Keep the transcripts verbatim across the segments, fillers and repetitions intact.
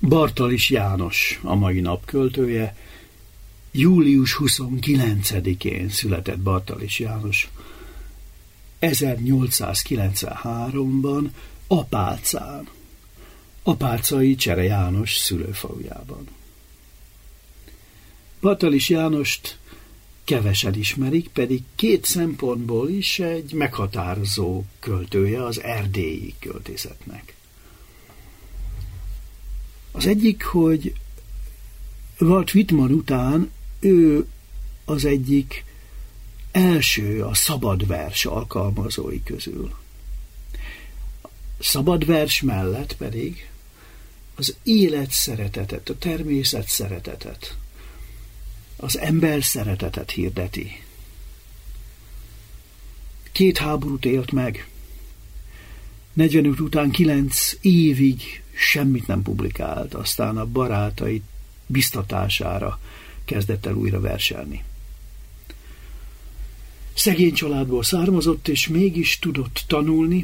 Bartalis János a mai nap költője. július huszonkilencedikén született Bartalis János ezernyolcszázkilencvenháromban Apácán, apácai Csere János szülőfalujában. Bartalis Jánost kevesen ismerik, pedig két szempontból is egy meghatározó költője az erdélyi költészetnek. Az egyik, hogy Walt Whitman után ő az egyik első a szabadvers alkalmazói közül. Szabadvers mellett pedig az élet szeretetet, a természet szeretetet, az ember szeretetet hirdeti. Két háborút élt meg. negyvenöt után kilenc évig semmit nem publikált, aztán a barátai biztatására kezdett el újra verselni. Szegény családból származott, és mégis tudott tanulni,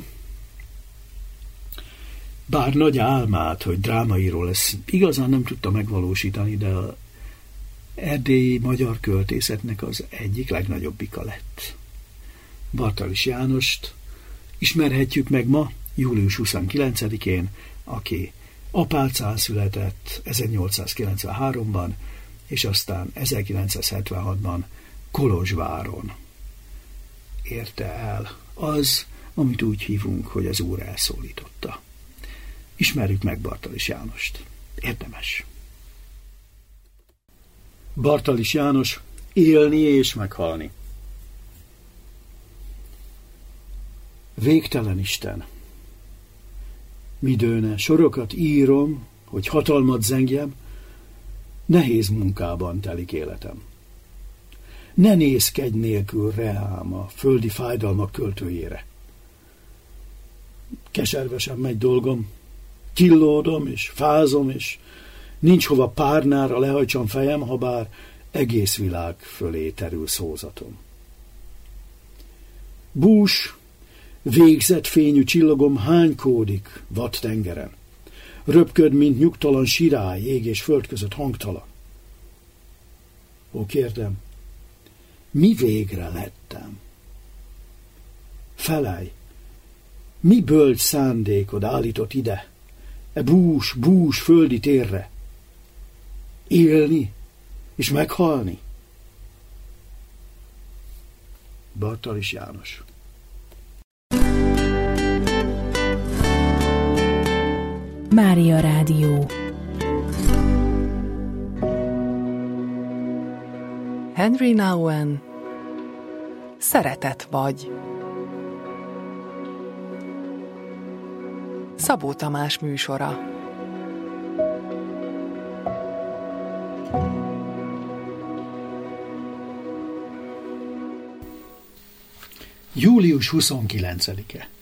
bár nagy álmát, hogy drámaíró lesz, igazán nem tudta megvalósítani, de az erdélyi magyar költészetnek az egyik legnagyobbika lett. Bartalis Jánost ismerhetjük meg ma, július huszonkilencedikén, aki Apácán született ezernyolcszázkilencvenháromban, és aztán ezerkilencszázhetvenhatban Kolozsváron érte el az, amit úgy hívunk, hogy az Úr elszólította. Ismerjük meg Bartalis Jánost. Érdemes. Bartalis János, élni és meghalni. Végtelen Isten! Midőne sorokat írom, hogy hatalmat zengjem, nehéz munkában telik életem. Ne nézkedj nélkül reám a földi fájdalmak költőjére. Keservesen megy dolgom, killódom és fázom, és nincs hova párnára lehajtsam fejem, habár egész világ fölé terül szózatom. Bús, végzett fényű csillagom hánykódik vad tengeren. Röpköd, mint nyugtalan sirály, ég és föld között hangtalan. Ó, kérdem, mi végre lettem? Felelj, mi bölcs szándékod állított ide, e bús, bús földi térre? Élni és meghalni? Bartalis János. Mária Rádió. Henry Nouwen, Szeretet vagy. Szabó Tamás műsora. július huszonkilencedike.